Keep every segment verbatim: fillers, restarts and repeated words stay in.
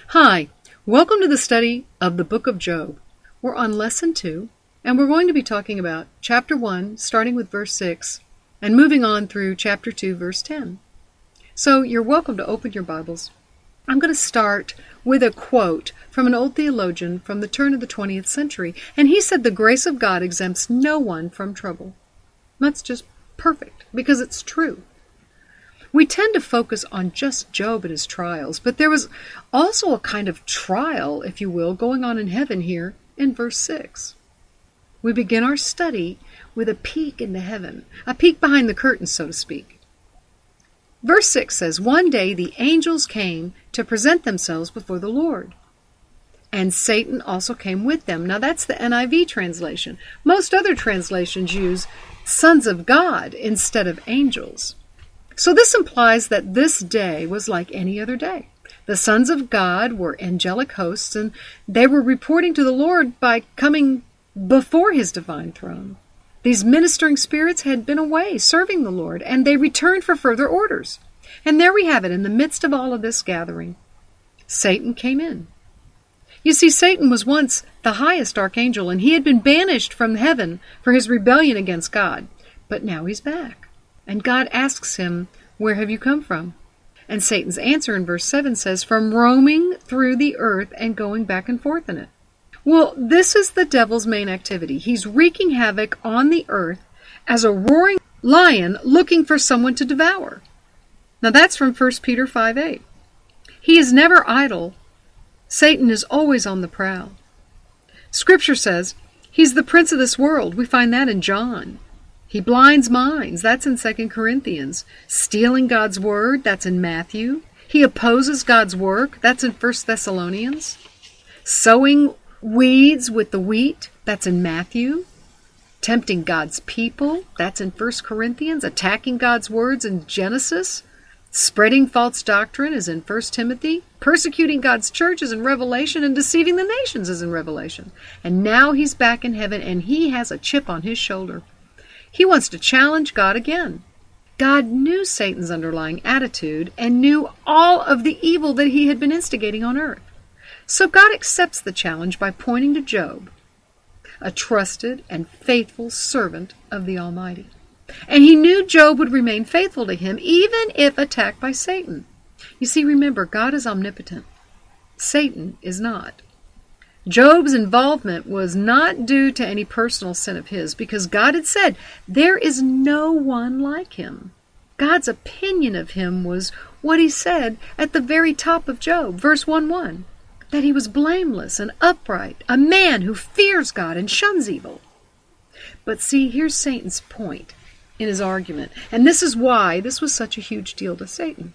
Hi, welcome to the study of the book of Job. We're on lesson two, and we're going to be talking about chapter one, starting with verse six, and moving on through chapter two, verse ten. So you're welcome to open your Bibles. I'm going to start with a quote from an old theologian from the turn of the twentieth century, and he said the grace of God exempts no one from trouble. That's just perfect, because it's true. We tend to focus on just Job and his trials, but there was also a kind of trial, if you will, going on in heaven here in verse six. We begin our study with a peek into heaven, a peek behind the curtain, so to speak. Verse six says, "One day the angels came to present themselves before the Lord, and Satan also came with them." Now that's the N I V translation. Most other translations use sons of God instead of angels. So this implies that this day was like any other day. The sons of God were angelic hosts, and they were reporting to the Lord by coming before his divine throne. These ministering spirits had been away serving the Lord, and they returned for further orders. And there we have it, in the midst of all of this gathering, Satan came in. You see, Satan was once the highest archangel, and he had been banished from heaven for his rebellion against God. But now he's back. And God asks him, "Where have you come from?" And Satan's answer in verse seven says, "From roaming through the earth and going back and forth in it." Well, this is the devil's main activity. He's wreaking havoc on the earth as a roaring lion looking for someone to devour. Now that's from First Peter five eight. He is never idle. Satan is always on the prowl. Scripture says he's the prince of this world. We find that in John. He blinds minds. That's in Second Corinthians. Stealing God's word. That's in Matthew. He opposes God's work. That's in First Thessalonians. Sowing weeds with the wheat. That's in Matthew. Tempting God's people. That's in First Corinthians. Attacking God's words in Genesis. Spreading false doctrine is in First Timothy. Persecuting God's church is in Revelation, and deceiving the nations is in Revelation. And now he's back in heaven, and he has a chip on his shoulder. He wants to challenge God again. God knew Satan's underlying attitude and knew all of the evil that he had been instigating on earth. So God accepts the challenge by pointing to Job, a trusted and faithful servant of the Almighty. And he knew Job would remain faithful to him even if attacked by Satan. You see, remember, God is omnipotent. Satan is not. Job's involvement was not due to any personal sin of his, because God had said, there is no one like him. God's opinion of him was what he said at the very top of Job, verse one one, that he was blameless and upright, a man who fears God and shuns evil. But see, here's Satan's point in his argument, and this is why this was such a huge deal to Satan.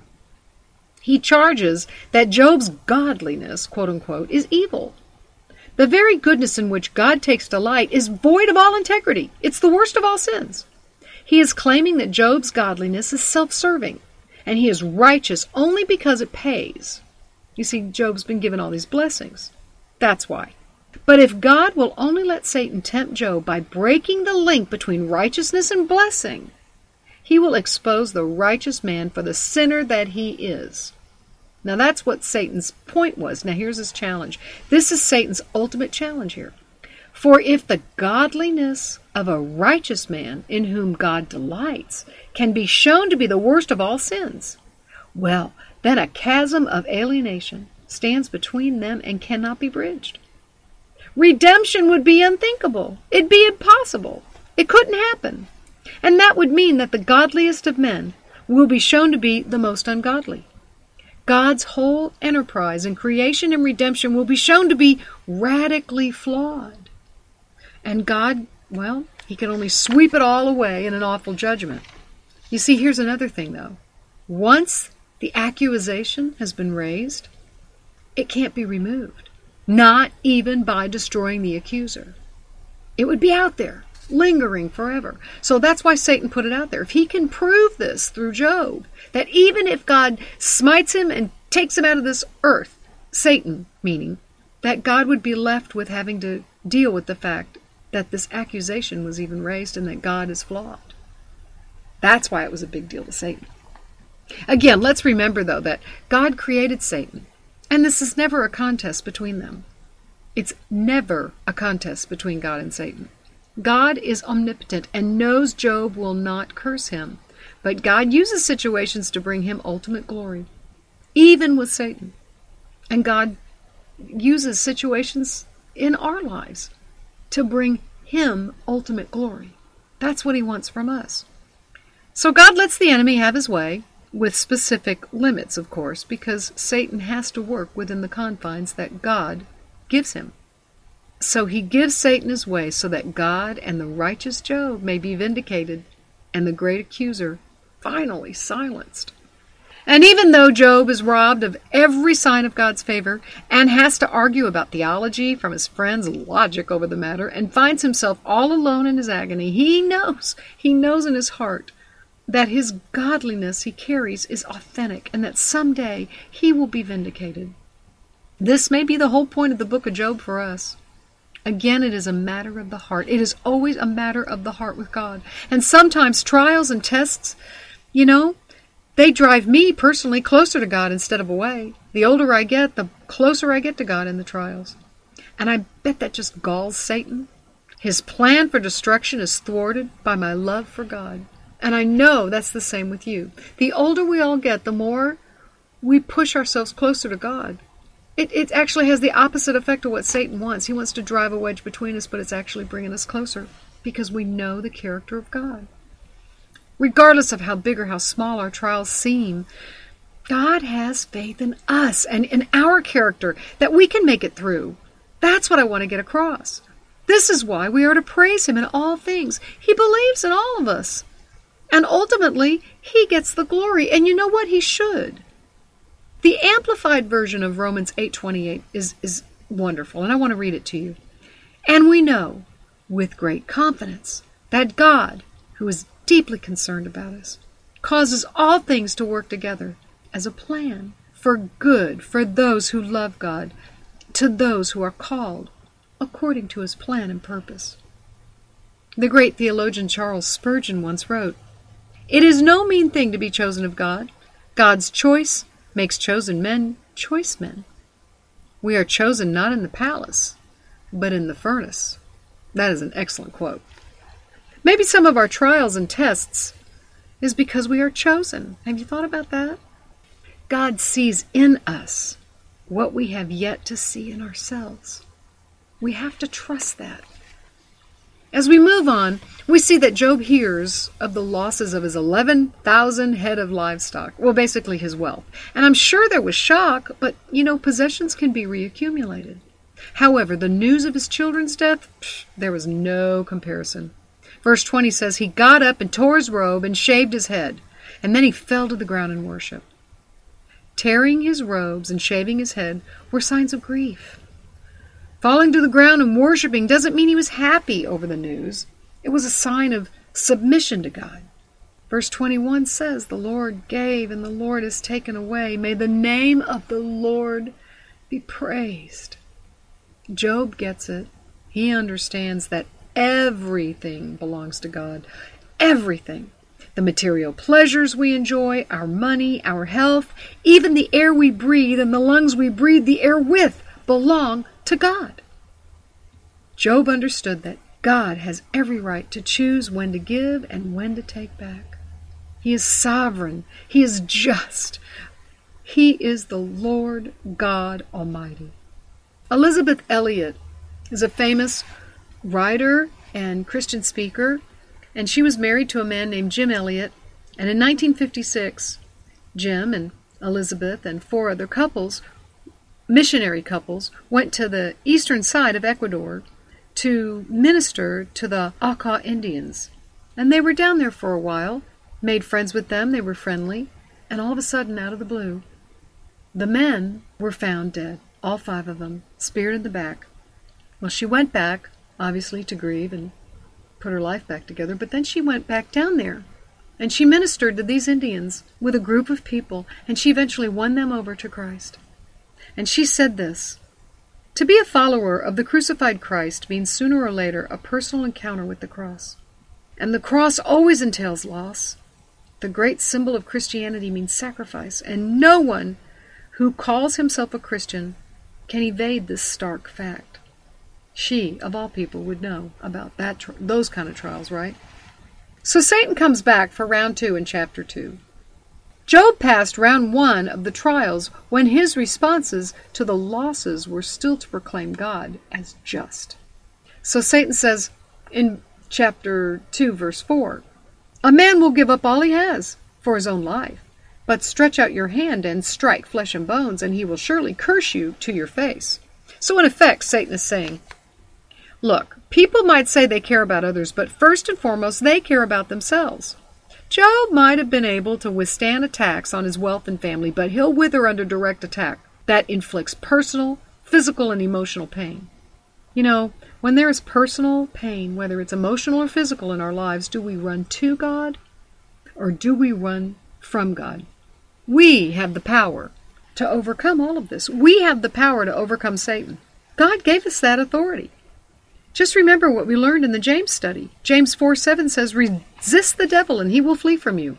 He charges that Job's godliness, quote unquote, is evil. The very goodness in which God takes delight is void of all integrity. It's the worst of all sins. He is claiming that Job's godliness is self-serving, and he is righteous only because it pays. You see, Job's been given all these blessings. That's why. But if God will only let Satan tempt Job by breaking the link between righteousness and blessing, he will expose the righteous man for the sinner that he is. Now that's what Satan's point was. Now here's his challenge. This is Satan's ultimate challenge here. For if the godliness of a righteous man in whom God delights can be shown to be the worst of all sins, well, then a chasm of alienation stands between them and cannot be bridged. Redemption would be unthinkable. It'd be impossible. It couldn't happen. And that would mean that the godliest of men will be shown to be the most ungodly. God's whole enterprise in creation and redemption will be shown to be radically flawed. And God, well, he can only sweep it all away in an awful judgment. You see, here's another thing, though. Once the accusation has been raised, it can't be removed, not even by destroying the accuser. It would be out there, lingering forever. So that's why Satan put it out there. If he can prove this through Job, that even if God smites him and takes him out of this earth, Satan, meaning, that God would be left with having to deal with the fact that this accusation was even raised and that God is flawed. That's why it was a big deal to Satan. Again, let's remember, though, that God created Satan. And this is never a contest between them. It's never a contest between God and Satan. God is omnipotent and knows Job will not curse him. But God uses situations to bring him ultimate glory, even with Satan. And God uses situations in our lives to bring him ultimate glory. That's what he wants from us. So God lets the enemy have his way, with specific limits, of course, because Satan has to work within the confines that God gives him. So he gives Satan his way so that God and the righteous Job may be vindicated and the great accuser finally silenced. And even though Job is robbed of every sign of God's favor and has to argue about theology from his friends' logic over the matter and finds himself all alone in his agony, he knows, he knows in his heart that his godliness he carries is authentic and that someday he will be vindicated. This may be the whole point of the book of Job for us. Again, it is a matter of the heart. It is always a matter of the heart with God. And sometimes trials and tests, you know, they drive me personally closer to God instead of away. The older I get, the closer I get to God in the trials. And I bet that just galls Satan. His plan for destruction is thwarted by my love for God. And I know that's the same with you. The older we all get, the more we push ourselves closer to God. It, it actually has the opposite effect of what Satan wants. He wants to drive a wedge between us, but it's actually bringing us closer because we know the character of God. Regardless of how big or how small our trials seem, God has faith in us and in our character that we can make it through. That's what I want to get across. This is why we are to praise him in all things. He believes in all of us. And ultimately, he gets the glory. And you know what? He should. The amplified version of Romans eight twenty-eight is, is wonderful, and I want to read it to you. And we know, with great confidence, that God, who is deeply concerned about us, causes all things to work together as a plan for good for those who love God, to those who are called according to his plan and purpose. The great theologian Charles Spurgeon once wrote, "It is no mean thing to be chosen of God. God's choice makes chosen men choice men. We are chosen not in the palace, but in the furnace." That is an excellent quote. Maybe some of our trials and tests is because we are chosen. Have you thought about that? God sees in us what we have yet to see in ourselves. We have to trust that. As we move on, we see that Job hears of the losses of his eleven thousand head of livestock. Well, basically his wealth. And I'm sure there was shock, but, you know, possessions can be reaccumulated. However, the news of his children's death, psh, there was no comparison. Verse twenty says, he got up and tore his robe and shaved his head, and then he fell to the ground in worship. Tearing his robes and shaving his head were signs of grief. Falling to the ground and worshiping doesn't mean he was happy over the news. It was a sign of submission to God. Verse twenty-one says, the Lord gave and the Lord has taken away. May the name of the Lord be praised. Job gets it. He understands that everything belongs to God. Everything. The material pleasures we enjoy, our money, our health, even the air we breathe and the lungs we breathe the air with belong to God. Job understood that God has every right to choose when to give and when to take back. He is sovereign. He is just. He is the Lord God Almighty. Elisabeth Elliot is a famous writer and Christian speaker, and she was married to a man named Jim Elliot. And in nineteen fifty-six, Jim and Elizabeth and four other couples, missionary couples, went to the eastern side of Ecuador to minister to the Auca Indians. And they were down there for a while, made friends with them, they were friendly, and all of a sudden, out of the blue, the men were found dead, all five of them, speared in the back. Well, she went back, obviously, to grieve and put her life back together, but then she went back down there, and she ministered to these Indians with a group of people, and she eventually won them over to Christ. And she said this, to be a follower of the crucified Christ means sooner or later a personal encounter with the cross. And the cross always entails loss. The great symbol of Christianity means sacrifice, and no one who calls himself a Christian can evade this stark fact. She, of all people, would know about that tri- those kind of trials, right? So Satan comes back for round two in chapter two. Job passed round one of the trials when his responses to the losses were still to proclaim God as just. So Satan says in chapter two, verse four, "A man will give up all he has for his own life, but stretch out your hand and strike flesh and bones, and he will surely curse you to your face." So in effect, Satan is saying, look, people might say they care about others, but first and foremost, they care about themselves. Job might have been able to withstand attacks on his wealth and family, but he'll wither under direct attack that inflicts personal, physical, and emotional pain. You know, when there is personal pain, whether it's emotional or physical in our lives, do we run to God or do we run from God? We have the power to overcome all of this. We have the power to overcome Satan. God gave us that authority. Just remember what we learned in the James study. James four seven says, "Resist the devil and he will flee from you."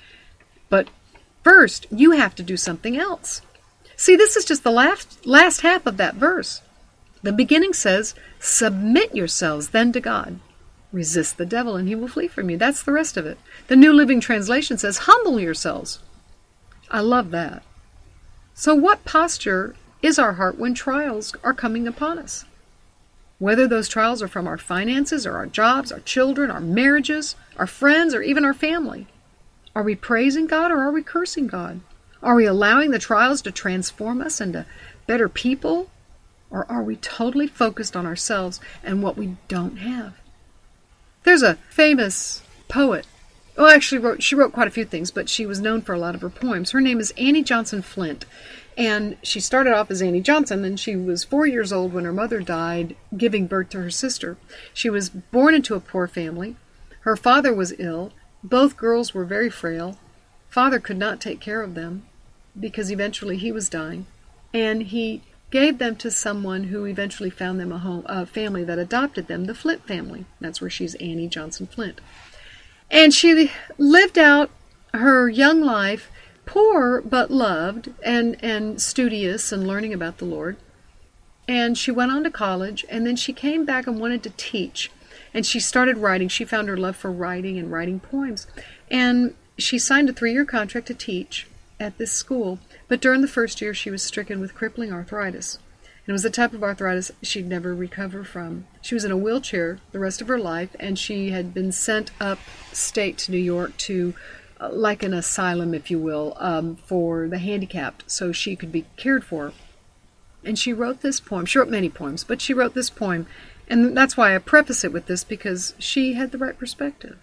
But first, you have to do something else. See, this is just the last, last half of that verse. The beginning says, "Submit yourselves then to God. Resist the devil and he will flee from you." That's the rest of it. The New Living Translation says, "Humble yourselves." I love that. So what posture is our heart when trials are coming upon us? Whether those trials are from our finances or our jobs, our children, our marriages, our friends, or even our family. Are we praising God or are we cursing God? Are we allowing the trials to transform us into better people? Or are we totally focused on ourselves and what we don't have? There's a famous poet. Well, actually, wrote, she wrote quite a few things, but she was known for a lot of her poems. Her name is Annie Johnson Flint. And she started off as Annie Johnson, and she was four years old when her mother died, giving birth to her sister. She was born into a poor family. Her father was ill. Both girls were very frail. Father could not take care of them because eventually he was dying. And he gave them to someone who eventually found them a home, a family that adopted them, the Flint family. That's where she's Annie Johnson Flint. And she lived out her young life poor but loved and, and studious and learning about the Lord. And she went on to college, and then she came back and wanted to teach. And she started writing. She found her love for writing and writing poems. And she signed a three-year contract to teach at this school. But during the first year, she was stricken with crippling arthritis. It was the type of arthritis she'd never recover from. She was in a wheelchair the rest of her life, and she had been sent upstate to New York to, uh, like an asylum, if you will, um, for the handicapped, so she could be cared for. And she wrote this poem. She wrote many poems, but she wrote this poem, and that's why I preface it with this, because she had the right perspective.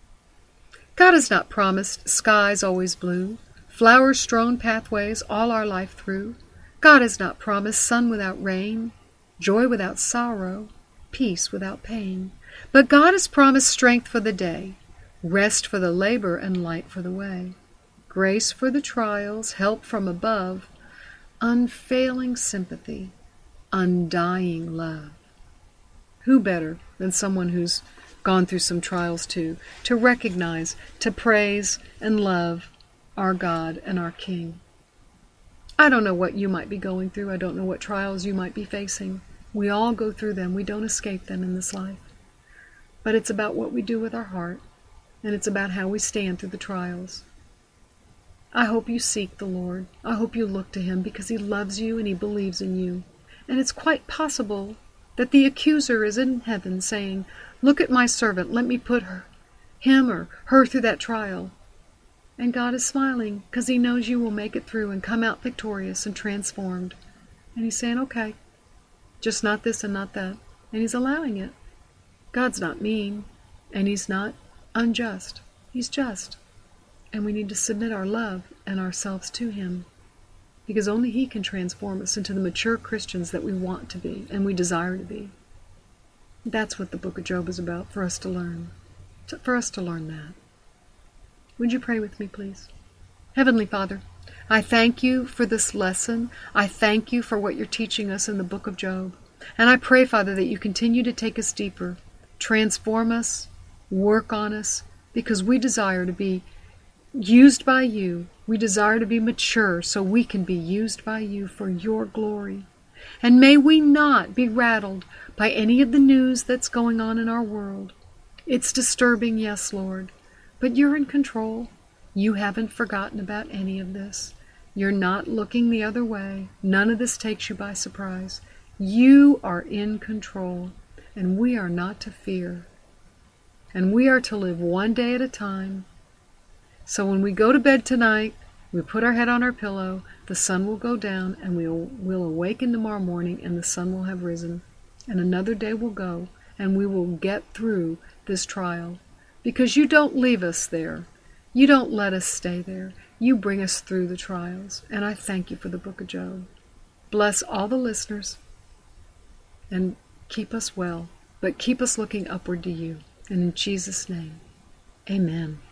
God has not promised skies always blue, flower-strewn pathways all our life through. God has not promised sun without rain, joy without sorrow, peace without pain. But God has promised strength for the day, rest for the labor, and light for the way, grace for the trials, help from above, unfailing sympathy, undying love. Who better than someone who's gone through some trials too, to recognize, to praise, and love our God and our King? I don't know what you might be going through. I don't know what trials you might be facing. We all go through them. We don't escape them in this life. But it's about what we do with our heart, and it's about how we stand through the trials. I hope you seek the Lord. I hope you look to Him because He loves you and He believes in you. And it's quite possible that the accuser is in heaven saying, "Look at my servant. Let me put her, him or her through that trial." And God is smiling because He knows you will make it through and come out victorious and transformed. And He's saying, okay, just not this and not that. And He's allowing it. God's not mean, and He's not unjust. He's just. And we need to submit our love and ourselves to Him, because only He can transform us into the mature Christians that we want to be and we desire to be. That's what the book of Job is about, for us to learn. To, for us to learn that. Would you pray with me, please? Heavenly Father, I thank You for this lesson. I thank You for what You're teaching us in the book of Job. And I pray, Father, that You continue to take us deeper, transform us, work on us, because we desire to be used by You We desire to be mature so we can be used by you for your glory. And may we not be rattled by any of the news that's going on in our world. It's disturbing, yes, Lord, but you're in control. You haven't forgotten about any of this. You're not looking the other way. None of this takes you by surprise. You are in control, and we are not to fear. And we are to live one day at a time. So when we go to bed tonight, we put our head on our pillow, the sun will go down, and we'll, we'll awaken tomorrow morning, and the sun will have risen. And another day will go, and we will get through this trial. Because you don't leave us there. You don't let us stay there. You bring us through the trials. And I thank you for the book of Job. Bless all the listeners, and keep us well, but keep us looking upward to you. And in Jesus' name, amen.